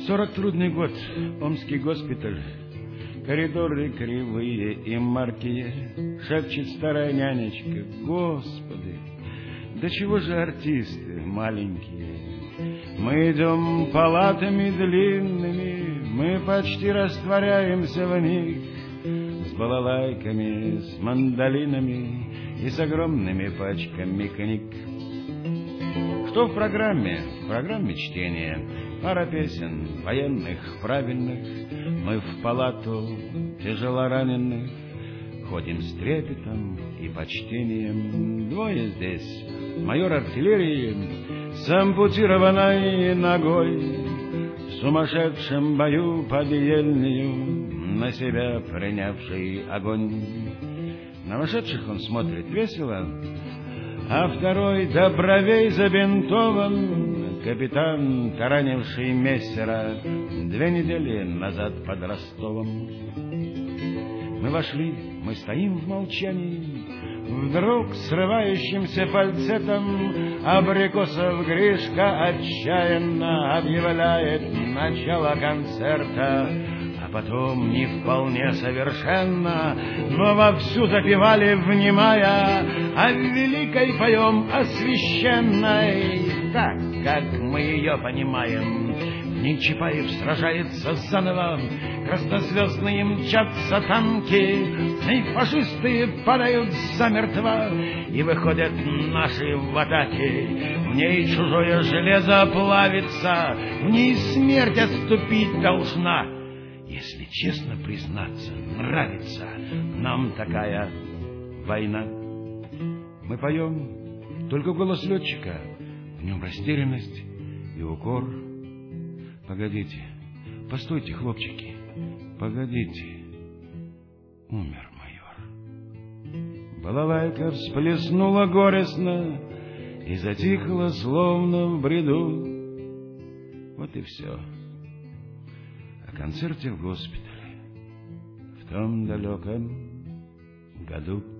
40 трудный год, Омский госпиталь. Коридоры кривые и маркие, шепчет старая нянечка: Господи, да чего же артисты маленькие? Мы идем палатами длинными, мы почти растворяемся в них, с балалайками, с мандолинами и с огромными пачками книг. Что в программе? В программе чтения, пара песен военных, правильных. Мы в палату тяжелораненых ходим с трепетом и почтением. Двое здесь, майор артиллерии с ампутированной ногой, в сумасшедшем бою под Ельнию, на себя принявший огонь. На вошедших он смотрит весело, а второй до бровей забинтован, капитан, таранивший мессера 2 недели назад под Ростовом. Мы вошли, мы стоим в молчании. Вдруг срывающимся фальцетом Абрикосов Гришка отчаянно объявляет начало концерта, а потом не вполне совершенно, но вовсю запевали, внимая, о великой поем, о священной, так, как мы ее понимаем. В ней Чапаев сражается заново, краснозвездные мчатся танки, и фашисты падают замертво, и выходят наши в атаке. В ней чужое железо плавится, в ней смерть отступить должна. Если честно признаться, нравится нам такая война. Мы поем, только голос летчика, в нем растерянность и укор. Погодите, постойте, хлопчики, погодите, умер майор. Балалайка всплеснула горестно и затихла, словно в бреду. Вот и все. О концерте в госпитале в том далеком году.